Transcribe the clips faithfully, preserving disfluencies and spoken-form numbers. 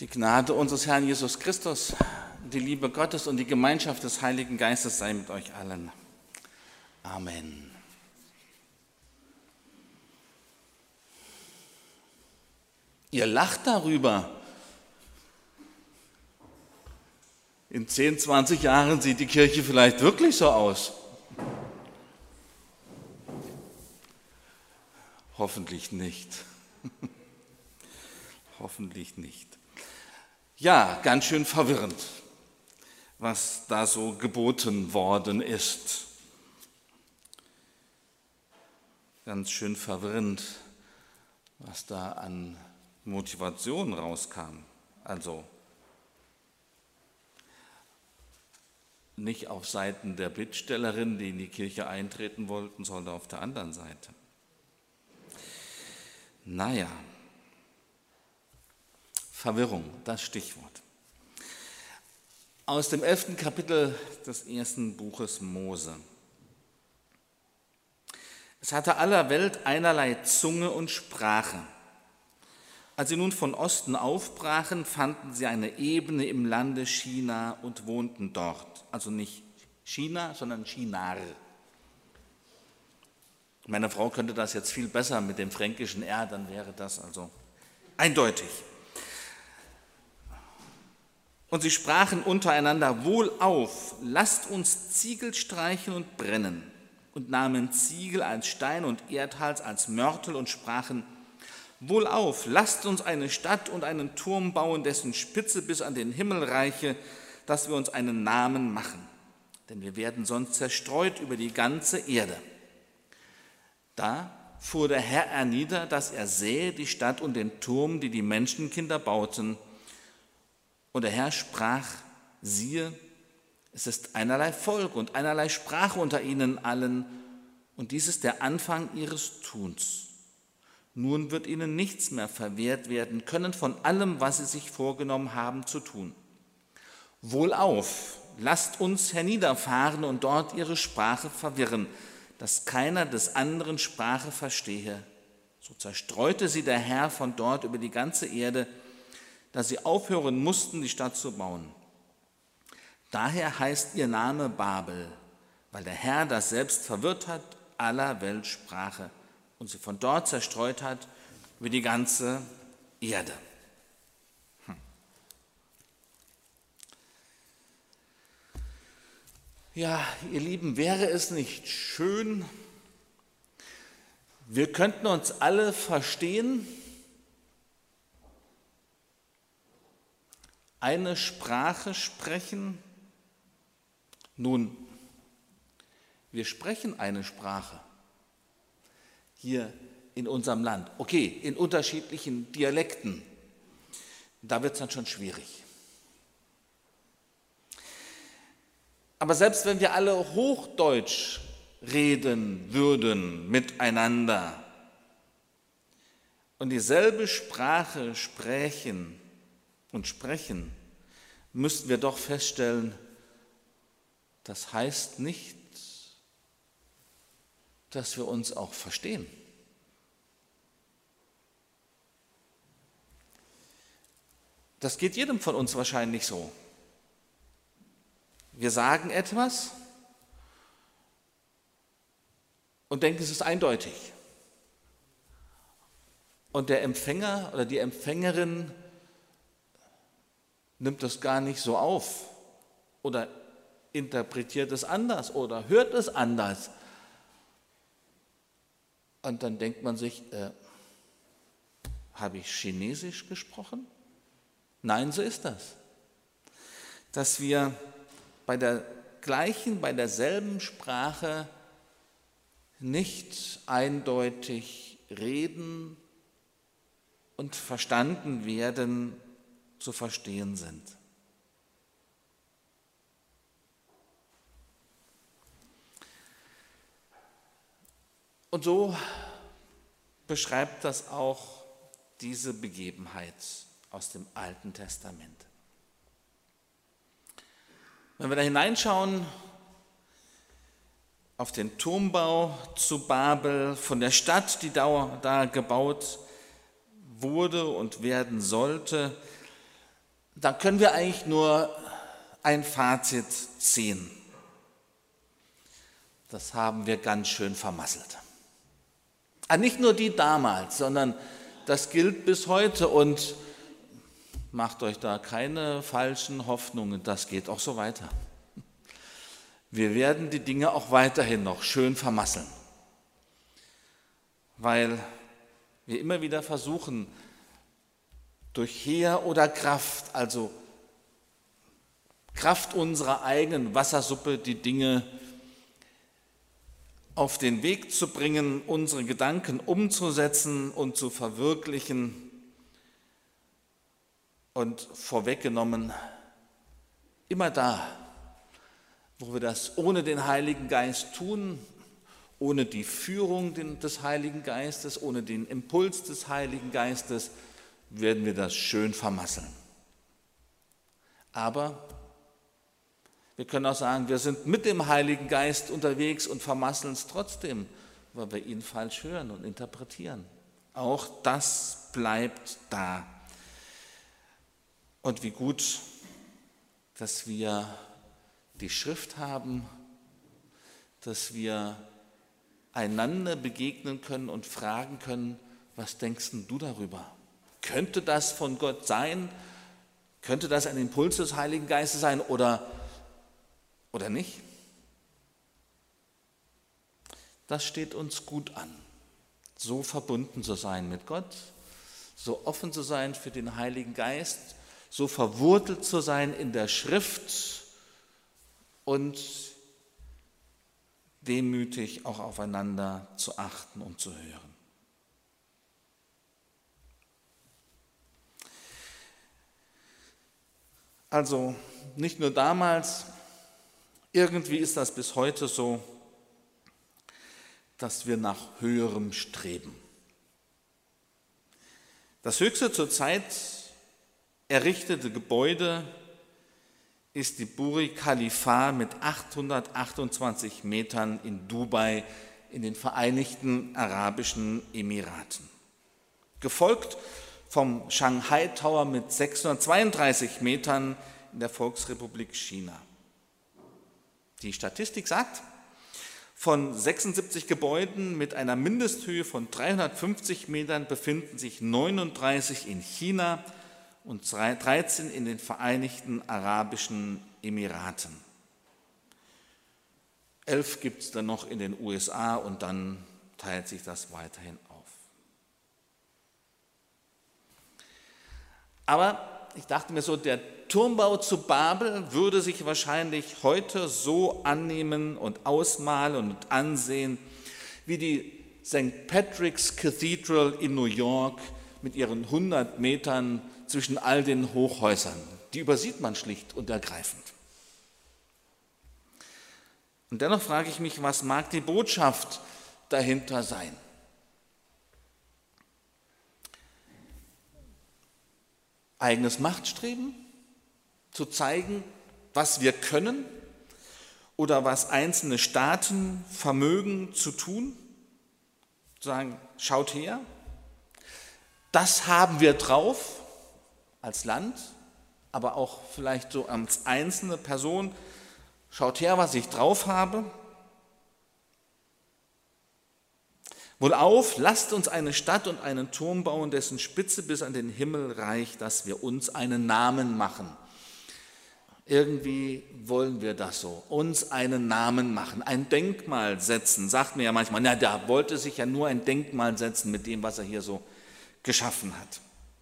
Die Gnade unseres Herrn Jesus Christus, die Liebe Gottes und die Gemeinschaft des Heiligen Geistes sei mit euch allen. Amen. Ihr lacht darüber. In zehn, zwanzig Jahren sieht die Kirche vielleicht wirklich so aus. Hoffentlich nicht. Hoffentlich nicht. Ja, ganz schön verwirrend, was da so geboten worden ist. Ganz schön verwirrend, was da an Motivation rauskam. Also nicht auf Seiten der Bittstellerinnen, die in die Kirche eintreten wollten, sondern auf der anderen Seite. Naja, Verwirrung, das Stichwort. Aus dem elften Kapitel des ersten Buches Mose. Es hatte aller Welt einerlei Zunge und Sprache. Als sie nun von Osten aufbrachen, fanden sie eine Ebene im Lande Shinar und wohnten dort. Also nicht China, sondern Shinar. Meine Frau könnte das jetzt viel besser mit dem fränkischen R, dann wäre das also eindeutig. Und sie sprachen untereinander: Wohlauf, lasst uns Ziegel streichen und brennen. Und nahmen Ziegel als Stein und Erdharz als Mörtel und sprachen: Wohlauf, lasst uns eine Stadt und einen Turm bauen, dessen Spitze bis an den Himmel reiche, dass wir uns einen Namen machen. Denn wir werden sonst zerstreut über die ganze Erde. Da fuhr der Herr hernieder, dass er sähe die Stadt und den Turm, die die Menschenkinder bauten. Und der Herr sprach: Siehe, es ist einerlei Volk und einerlei Sprache unter ihnen allen, und dies ist der Anfang ihres Tuns. Nun wird ihnen nichts mehr verwehrt werden können von allem, was sie sich vorgenommen haben zu tun. Wohlauf, lasst uns herniederfahren und dort ihre Sprache verwirren, dass keiner des anderen Sprache verstehe. So zerstreute sie der Herr von dort über die ganze Erde, dass sie aufhören mussten, die Stadt zu bauen. Daher heißt ihr Name Babel, weil der Herr das selbst verwirrt hat, aller Welt Sprache, und sie von dort zerstreut hat über die ganze Erde. Hm. Ja, ihr Lieben, wäre es nicht schön, wir könnten uns alle verstehen, eine Sprache sprechen? Nun, wir sprechen eine Sprache hier in unserem Land. Okay, in unterschiedlichen Dialekten. Da wird es dann schon schwierig. Aber selbst wenn wir alle Hochdeutsch reden würden miteinander und dieselbe Sprache sprechen und sprechen, müssten wir doch feststellen, das heißt nicht, dass wir uns auch verstehen. Das geht jedem von uns wahrscheinlich so. Wir sagen etwas und denken, es ist eindeutig. Und der Empfänger oder die Empfängerin nimmt das gar nicht so auf oder interpretiert es anders oder hört es anders. Und dann denkt man sich, äh, habe ich Chinesisch gesprochen? Nein, so ist das. Dass wir bei der gleichen, bei derselben Sprache nicht eindeutig reden und verstanden werden, zu verstehen sind. Und so beschreibt das auch diese Begebenheit aus dem Alten Testament. Wenn wir da hineinschauen auf den Turmbau zu Babel, von der Stadt, die da gebaut wurde und werden sollte, da können wir eigentlich nur ein Fazit ziehen. Das haben wir ganz schön vermasselt. Ah, nicht nur die damals, sondern das gilt bis heute und macht euch da keine falschen Hoffnungen, das geht auch so weiter. Wir werden die Dinge auch weiterhin noch schön vermasseln, weil wir immer wieder versuchen, durch Heer oder Kraft, also Kraft unserer eigenen Wassersuppe, die Dinge auf den Weg zu bringen, unsere Gedanken umzusetzen und zu verwirklichen. Und vorweggenommen, immer da, wo wir das ohne den Heiligen Geist tun, ohne die Führung des Heiligen Geistes, ohne den Impuls des Heiligen Geistes, werden wir das schön vermasseln. Aber wir können auch sagen, wir sind mit dem Heiligen Geist unterwegs und vermasseln es trotzdem, weil wir ihn falsch hören und interpretieren. Auch das bleibt da. Und wie gut, dass wir die Schrift haben, dass wir einander begegnen können und fragen können, was denkst denn du darüber? Könnte das von Gott sein? Könnte das ein Impuls des Heiligen Geistes sein oder, oder nicht? Das steht uns gut an, so verbunden zu sein mit Gott, so offen zu sein für den Heiligen Geist, so verwurzelt zu sein in der Schrift und demütig auch aufeinander zu achten und zu hören. Also nicht nur damals, irgendwie ist das bis heute so, dass wir nach Höherem streben. Das höchste zurzeit errichtete Gebäude ist die Burj Khalifa mit achthundertachtundzwanzig Metern in Dubai in den Vereinigten Arabischen Emiraten. Gefolgt vom Shanghai Tower mit sechshundertzweiunddreißig Metern in der Volksrepublik China. Die Statistik sagt, von sechsundsiebzig Gebäuden mit einer Mindesthöhe von dreihundertfünfzig Metern befinden sich neununddreißig in China und dreizehn in den Vereinigten Arabischen Emiraten. Elf gibt es dann noch in den U S A und dann teilt sich das weiterhin auf. Aber ich dachte mir so, der Turmbau zu Babel würde sich wahrscheinlich heute so annehmen und ausmalen und ansehen, wie die Sankt Patrick's Cathedral in New York mit ihren hundert Metern zwischen all den Hochhäusern. Die übersieht man schlicht und ergreifend. Und dennoch frage ich mich, was mag die Botschaft dahinter sein? Eigenes Machtstreben, zu zeigen, was wir können oder was einzelne Staaten vermögen zu tun, zu sagen, schaut her, das haben wir drauf als Land, aber auch vielleicht so als einzelne Person, schaut her, was ich drauf habe. Wohlauf, lasst uns eine Stadt und einen Turm bauen, dessen Spitze bis an den Himmel reicht, dass wir uns einen Namen machen. Irgendwie wollen wir das so, uns einen Namen machen, ein Denkmal setzen. Sagt mir ja manchmal, na, der wollte sich ja nur ein Denkmal setzen mit dem, was er hier so geschaffen hat.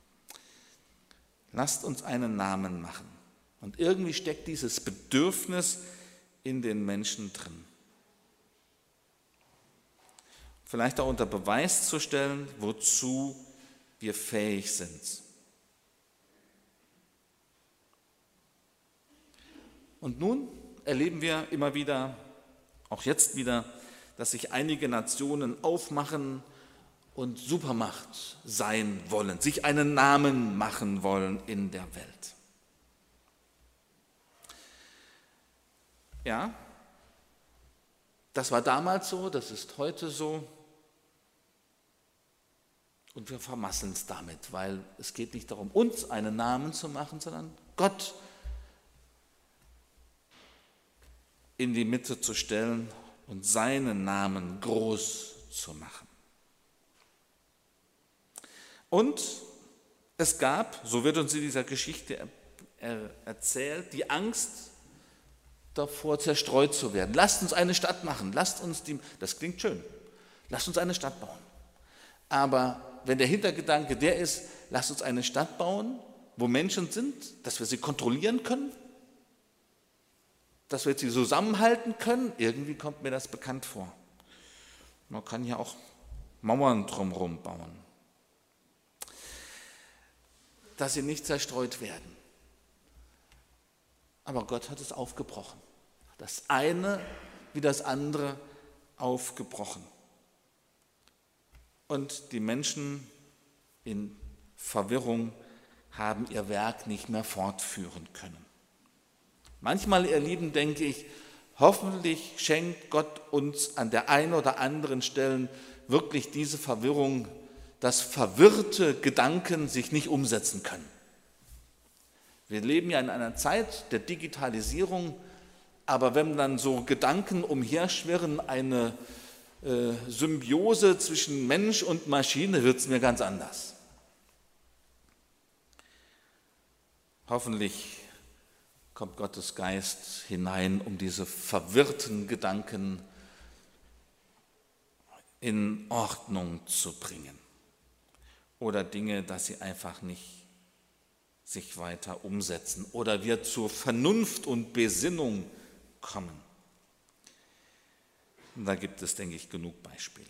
Lasst uns einen Namen machen. Und irgendwie steckt dieses Bedürfnis in den Menschen drin. Vielleicht auch unter Beweis zu stellen, wozu wir fähig sind. Und nun erleben wir immer wieder, auch jetzt wieder, dass sich einige Nationen aufmachen und Supermacht sein wollen, sich einen Namen machen wollen in der Welt. Ja, das war damals so, das ist heute so. Und wir vermasseln es damit, weil es geht nicht darum, uns einen Namen zu machen, sondern Gott in die Mitte zu stellen und seinen Namen groß zu machen. Und es gab, so wird uns in dieser Geschichte erzählt, die Angst davor, zerstreut zu werden. Lasst uns eine Stadt machen, lasst uns die, das klingt schön, lasst uns eine Stadt bauen. Aber wenn der Hintergedanke der ist, lasst uns eine Stadt bauen, wo Menschen sind, dass wir sie kontrollieren können, dass wir sie zusammenhalten können, irgendwie kommt mir das bekannt vor. Man kann ja auch Mauern drumherum bauen, dass sie nicht zerstreut werden. Aber Gott hat es aufgebrochen. Das eine wie das andere aufgebrochen. Und die Menschen in Verwirrung haben ihr Werk nicht mehr fortführen können. Manchmal, ihr Lieben, denke ich, hoffentlich schenkt Gott uns an der einen oder anderen Stelle wirklich diese Verwirrung, dass verwirrte Gedanken sich nicht umsetzen können. Wir leben ja in einer Zeit der Digitalisierung, aber wenn dann so Gedanken umherschwirren, eine äh, Symbiose zwischen Mensch und Maschine, wird es mir ganz anders. Hoffentlich kommt Gottes Geist hinein, um diese verwirrten Gedanken in Ordnung zu bringen. Oder Dinge, dass sie einfach nicht sich weiter umsetzen oder wir zur Vernunft und Besinnung kommen. Und da gibt es, denke ich, genug Beispiele.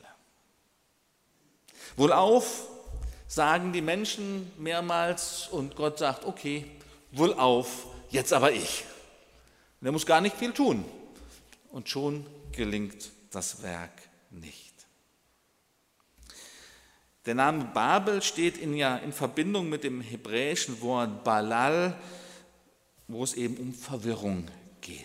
Wohlauf, sagen die Menschen mehrmals und Gott sagt, okay, wohlauf, jetzt aber ich. Und er muss gar nicht viel tun. Und schon gelingt das Werk nicht. Der Name Babel steht in, ja, in Verbindung mit dem hebräischen Wort Balal, wo es eben um Verwirrung geht.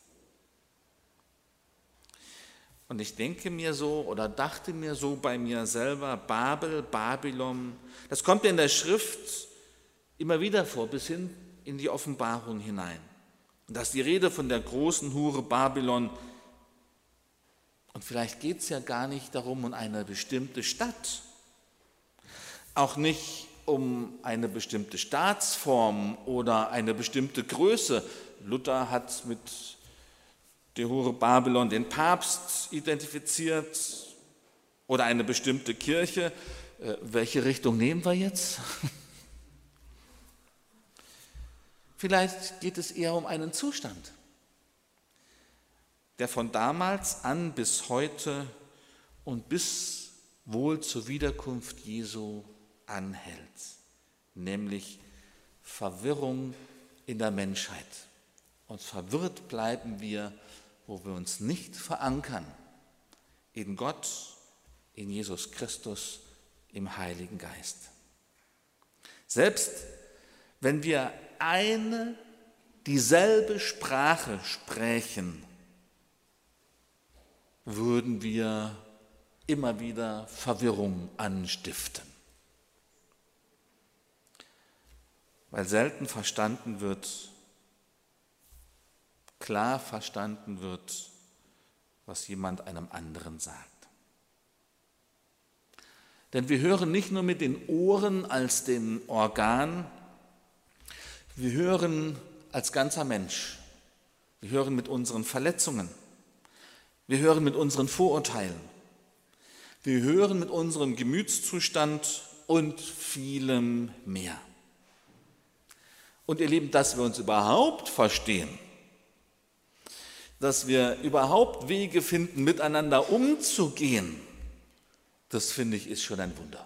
Und ich denke mir so oder dachte mir so bei mir selber, Babel, Babylon, das kommt ja in der Schrift immer wieder vor, bis hin in die Offenbarung hinein. Und da ist die Rede von der großen Hure Babylon. Und vielleicht geht es ja gar nicht darum, um eine bestimmte Stadt, auch nicht um eine bestimmte Staatsform oder eine bestimmte Größe. Luther hat mit der Hure Babylon den Papst identifiziert oder eine bestimmte Kirche. Welche Richtung nehmen wir jetzt? Vielleicht geht es eher um einen Zustand, der von damals an bis heute und bis wohl zur Wiederkunft Jesu anhält, nämlich Verwirrung in der Menschheit. Und verwirrt bleiben wir, wo wir uns nicht verankern in Gott, in Jesus Christus, im Heiligen Geist. Selbst wenn wir eine, dieselbe Sprache sprechen, würden wir immer wieder Verwirrung anstiften. Weil selten verstanden wird, klar verstanden wird, was jemand einem anderen sagt. Denn wir hören nicht nur mit den Ohren als den Organ, wir hören als ganzer Mensch. Wir hören mit unseren Verletzungen. Wir hören mit unseren Vorurteilen. Wir hören mit unserem Gemütszustand und vielem mehr. Und ihr Lieben, dass wir uns überhaupt verstehen, dass wir überhaupt Wege finden, miteinander umzugehen, das finde ich ist schon ein Wunder.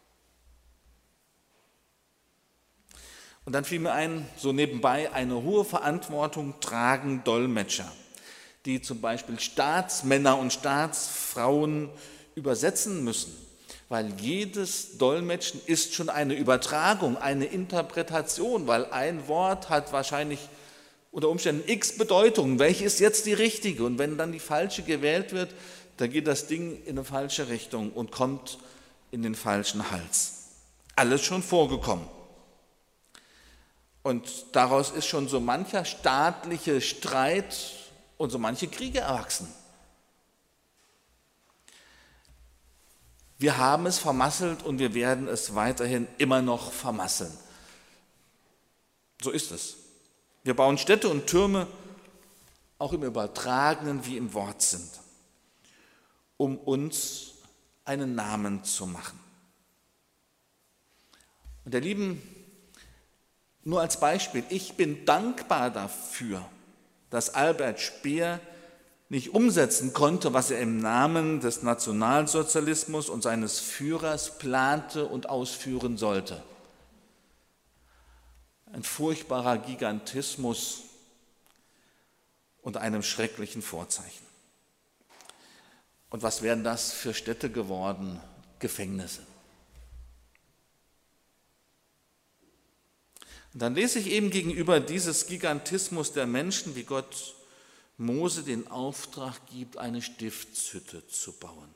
Und dann fiel mir ein, so nebenbei, eine hohe Verantwortung tragen Dolmetscher, die zum Beispiel Staatsmänner und Staatsfrauen übersetzen müssen, weil jedes Dolmetschen ist schon eine Übertragung, eine Interpretation, weil ein Wort hat wahrscheinlich unter Umständen x Bedeutungen. Welche ist jetzt die richtige? Und wenn dann die falsche gewählt wird, dann geht das Ding in eine falsche Richtung und kommt in den falschen Hals. Alles schon vorgekommen. Und daraus ist schon so mancher staatliche Streit und so manche Kriege erwachsen. Wir haben es vermasselt und wir werden es weiterhin immer noch vermasseln. So ist es. Wir bauen Städte und Türme, auch im übertragenen wie im Wortsinn, um uns einen Namen zu machen. Und ihr Lieben, nur als Beispiel, ich bin dankbar dafür, dass Albert Speer nicht umsetzen konnte, was er im Namen des Nationalsozialismus und seines Führers plante und ausführen sollte. Ein furchtbarer Gigantismus unter einem schrecklichen Vorzeichen. Und was wären das für Städte geworden? Gefängnisse. Und dann lese ich eben gegenüber dieses Gigantismus der Menschen, wie Gott Mose den Auftrag gibt, eine Stiftshütte zu bauen.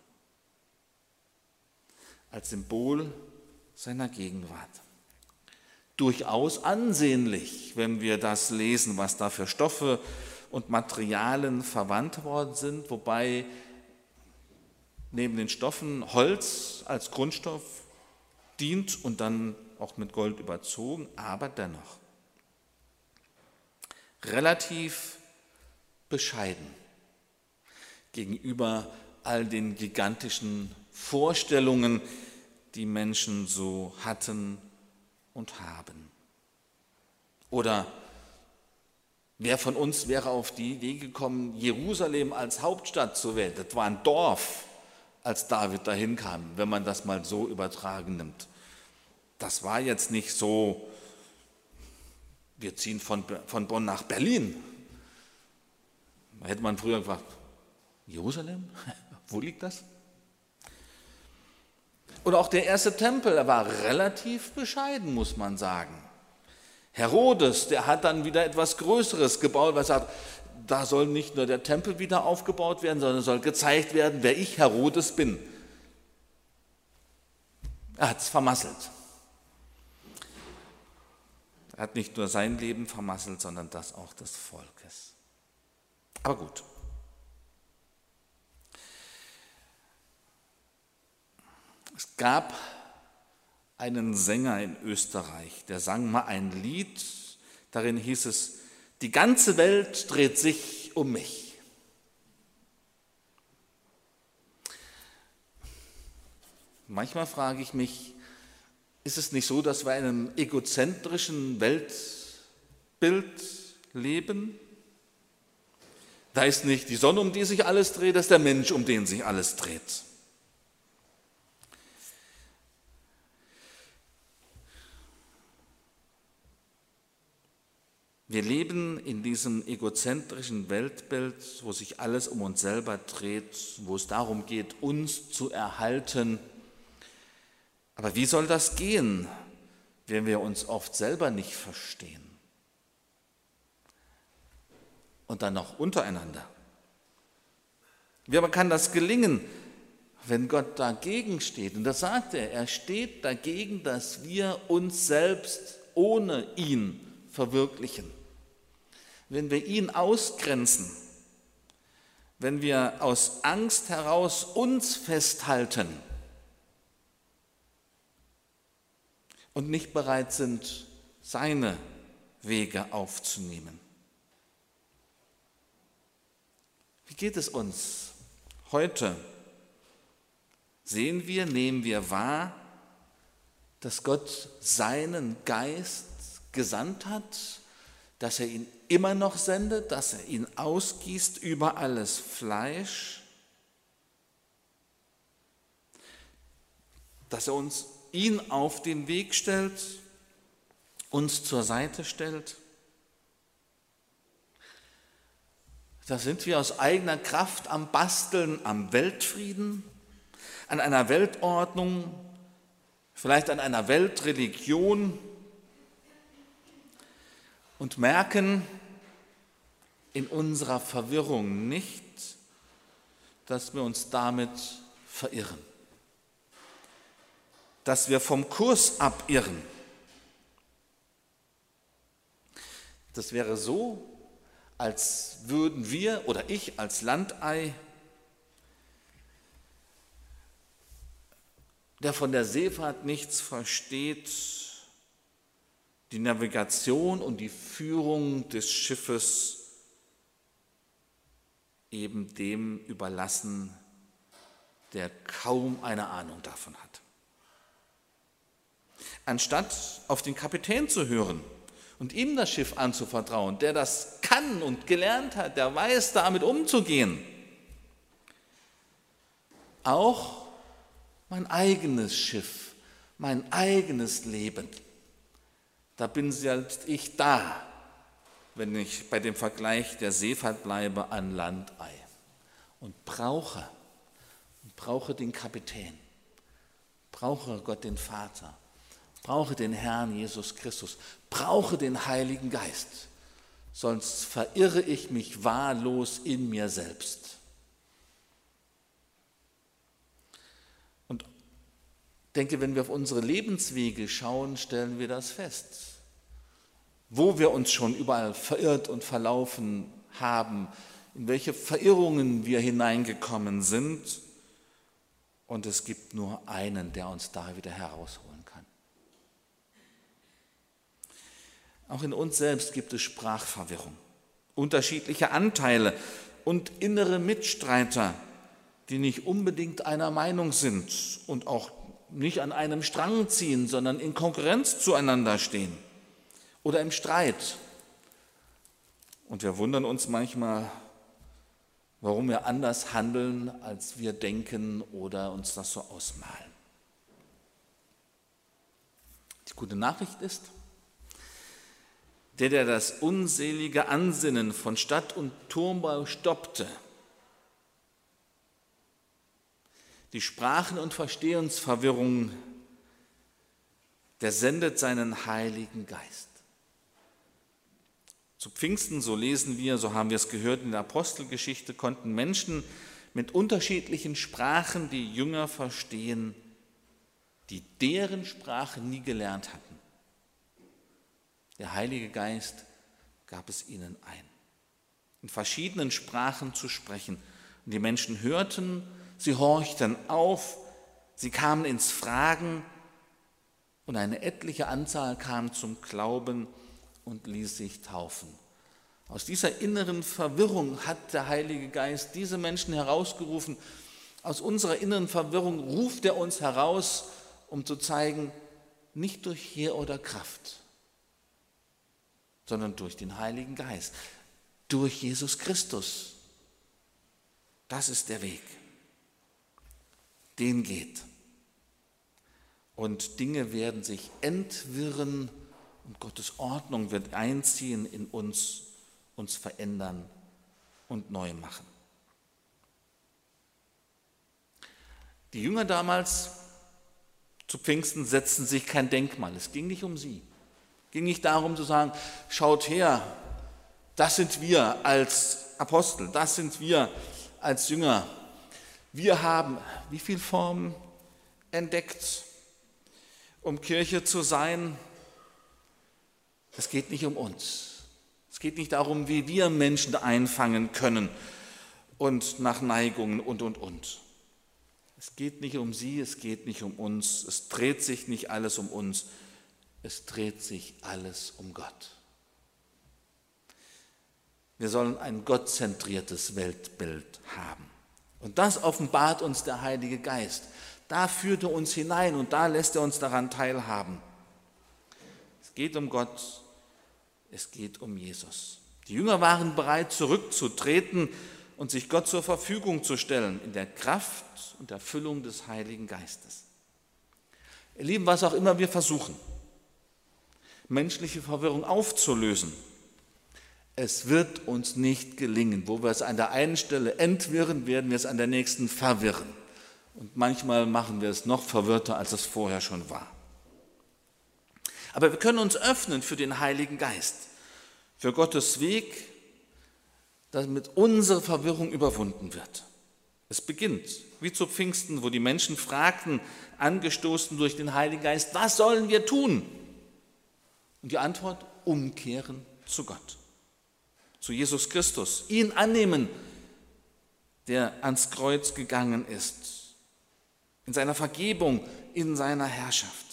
Als Symbol seiner Gegenwart. Durchaus ansehnlich, wenn wir das lesen, was da für Stoffe und Materialien verwandt worden sind, wobei neben den Stoffen Holz als Grundstoff dient und dann auch mit Gold überzogen, aber dennoch relativ bescheiden gegenüber all den gigantischen Vorstellungen, die Menschen so hatten und haben. Oder wer von uns wäre auf die Idee gekommen, Jerusalem als Hauptstadt zu wählen? Das war ein Dorf, als David dahin kam, wenn man das mal so übertragen nimmt. Das war jetzt nicht so, wir ziehen von, von Bonn nach Berlin. Da hätte man früher gefragt, Jerusalem? Wo liegt das? Und auch der erste Tempel, er war relativ bescheiden, muss man sagen. Herodes, der hat dann wieder etwas Größeres gebaut, weil er sagt, da soll nicht nur der Tempel wieder aufgebaut werden, sondern soll gezeigt werden, wer ich, Herodes, bin. Er hat es vermasselt. Er hat nicht nur sein Leben vermasselt, sondern das auch des Volkes. Aber gut. Es gab einen Sänger in Österreich, der sang mal ein Lied, darin hieß es, die ganze Welt dreht sich um mich. Manchmal frage ich mich, ist es nicht so, dass wir in einem egozentrischen Weltbild leben? Da ist nicht die Sonne, um die sich alles dreht, das ist der Mensch, um den sich alles dreht. Wir leben in diesem egozentrischen Weltbild, wo sich alles um uns selber dreht, wo es darum geht, uns zu erhalten. Aber wie soll das gehen, wenn wir uns oft selber nicht verstehen? Und dann noch untereinander. Wie aber kann das gelingen, wenn Gott dagegen steht? Und das sagt er, er steht dagegen, dass wir uns selbst ohne ihn verwirklichen. Wenn wir ihn ausgrenzen, wenn wir aus Angst heraus uns festhalten und nicht bereit sind, seine Wege aufzunehmen. Wie geht es uns heute? Sehen wir, nehmen wir wahr, dass Gott seinen Geist gesandt hat, dass er ihn immer noch sendet, dass er ihn ausgießt über alles Fleisch, dass er uns ihn auf den Weg stellt, uns zur Seite stellt. Da sind wir aus eigener Kraft am Basteln, am Weltfrieden, an einer Weltordnung, vielleicht an einer Weltreligion und merken in unserer Verwirrung nicht, dass wir uns damit verirren. dass wir vom Kurs abirren. Das wäre so, als würden wir oder ich als Landei, der von der Seefahrt nichts versteht, die Navigation und die Führung des Schiffes eben dem überlassen, der kaum eine Ahnung davon hat. Anstatt auf den Kapitän zu hören und ihm das Schiff anzuvertrauen, der das kann und gelernt hat, der weiß, damit umzugehen, auch mein eigenes Schiff, mein eigenes Leben, da bin selbst ich da, wenn ich bei dem Vergleich der Seefahrt bleibe, an Landei und brauche, und brauche den Kapitän, brauche Gott den Vater, brauche den Herrn Jesus Christus, brauche den Heiligen Geist, sonst verirre ich mich wahllos in mir selbst. Und ich denke, wenn wir auf unsere Lebenswege schauen, stellen wir das fest. Wo wir uns schon überall verirrt und verlaufen haben, in welche Verirrungen wir hineingekommen sind. Und es gibt nur einen, der uns da wieder herausholen kann. Auch in uns selbst gibt es Sprachverwirrung, unterschiedliche Anteile und innere Mitstreiter, die nicht unbedingt einer Meinung sind und auch nicht an einem Strang ziehen, sondern in Konkurrenz zueinander stehen oder im Streit. Und wir wundern uns manchmal, warum wir anders handeln, als wir denken oder uns das so ausmalen. Die gute Nachricht ist, der, der das unselige Ansinnen von Stadt- und Turmbau stoppte, die Sprachen- und Verstehensverwirrung, der sendet seinen Heiligen Geist. Zu Pfingsten, so lesen wir, so haben wir es gehört in der Apostelgeschichte, konnten Menschen mit unterschiedlichen Sprachen die Jünger verstehen, die deren Sprache nie gelernt hatten. Der Heilige Geist gab es ihnen ein, in verschiedenen Sprachen zu sprechen. Und die Menschen hörten, sie horchten auf, sie kamen ins Fragen und eine etliche Anzahl kam zum Glauben und ließ sich taufen. Aus dieser inneren Verwirrung hat der Heilige Geist diese Menschen herausgerufen. Aus unserer inneren Verwirrung ruft er uns heraus, um zu zeigen, nicht durch Heer oder Kraft, sondern durch den Heiligen Geist, durch Jesus Christus. Das ist der Weg. Den geht. Und Dinge werden sich entwirren und Gottes Ordnung wird einziehen in uns, uns verändern und neu machen. Die Jünger damals zu Pfingsten setzten sich kein Denkmal. Es ging nicht um sie. Es ging nicht darum zu sagen, schaut her, das sind wir als Apostel, das sind wir als Jünger. Wir haben wie viele Formen entdeckt, um Kirche zu sein. Es geht nicht um uns. Es geht nicht darum, wie wir Menschen einfangen können und nach Neigungen und, und, und. Es geht nicht um sie, es geht nicht um uns. Es dreht sich nicht alles um uns. Es dreht sich alles um Gott. Wir sollen ein gottzentriertes Weltbild haben. Und das offenbart uns der Heilige Geist. Da führt er uns hinein und da lässt er uns daran teilhaben. Es geht um Gott, es geht um Jesus. Die Jünger waren bereit, zurückzutreten und sich Gott zur Verfügung zu stellen in der Kraft und Erfüllung des Heiligen Geistes. Ihr Lieben, was auch immer wir versuchen, menschliche Verwirrung aufzulösen, es wird uns nicht gelingen. Wo wir es an der einen Stelle entwirren, werden wir es an der nächsten verwirren. Und manchmal machen wir es noch verwirrter, als es vorher schon war. Aber wir können uns öffnen für den Heiligen Geist, für Gottes Weg, damit unsere Verwirrung überwunden wird. Es beginnt wie zu Pfingsten, wo die Menschen fragten, angestoßen durch den Heiligen Geist, was sollen wir tun? Und die Antwort, umkehren zu Gott, zu Jesus Christus, ihn annehmen, der ans Kreuz gegangen ist, in seiner Vergebung, in seiner Herrschaft.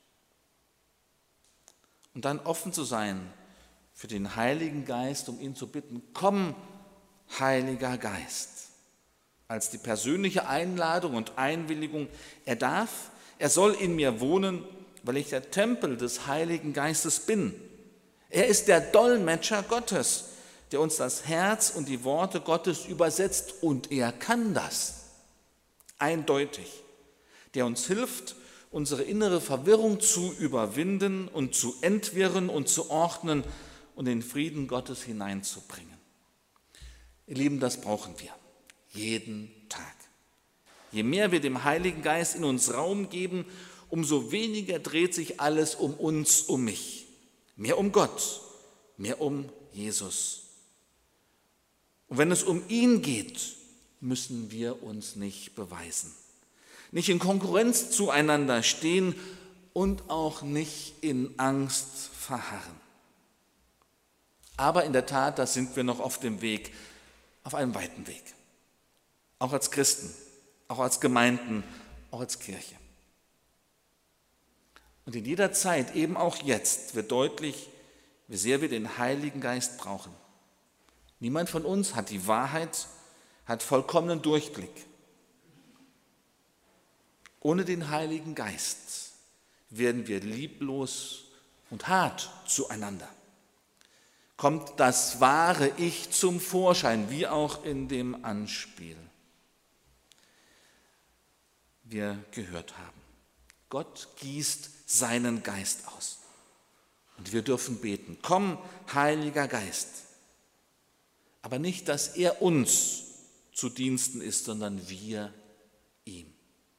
Und dann offen zu sein für den Heiligen Geist, um ihn zu bitten, komm, Heiliger Geist, als die persönliche Einladung und Einwilligung. Er darf, er soll in mir wohnen, weil ich der Tempel des Heiligen Geistes bin. Er ist der Dolmetscher Gottes, der uns das Herz und die Worte Gottes übersetzt, und er kann das eindeutig, der uns hilft, unsere innere Verwirrung zu überwinden und zu entwirren und zu ordnen und den Frieden Gottes hineinzubringen. Ihr Lieben, das brauchen wir jeden Tag. Je mehr wir dem Heiligen Geist in uns Raum geben, umso weniger dreht sich alles um uns, um mich. Mehr um Gott, mehr um Jesus. Und wenn es um ihn geht, müssen wir uns nicht beweisen, nicht in Konkurrenz zueinander stehen und auch nicht in Angst verharren. Aber in der Tat, da sind wir noch auf dem Weg, auf einem weiten Weg. Auch als Christen, auch als Gemeinden, auch als Kirche. Und in jeder Zeit, eben auch jetzt, wird deutlich, wie sehr wir den Heiligen Geist brauchen. Niemand von uns hat die Wahrheit, hat vollkommenen Durchblick. Ohne den Heiligen Geist werden wir lieblos und hart zueinander. Kommt das wahre Ich zum Vorschein, wie auch in dem Anspiel wir gehört haben. Gott gießt seinen Geist aus. Und wir dürfen beten, komm, Heiliger Geist. Aber nicht, dass er uns zu Diensten ist, sondern wir ihm.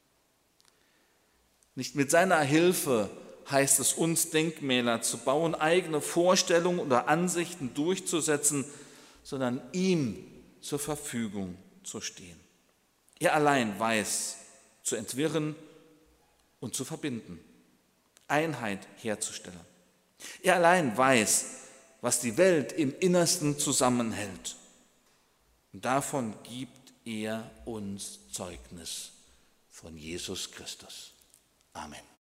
Nicht mit seiner Hilfe heißt es uns, Denkmäler zu bauen, eigene Vorstellungen oder Ansichten durchzusetzen, sondern ihm zur Verfügung zu stehen. Er allein weiß, zu entwirren und zu verbinden, Einheit herzustellen. Er allein weiß, was die Welt im Innersten zusammenhält. Und davon gibt er uns Zeugnis von Jesus Christus. Amen.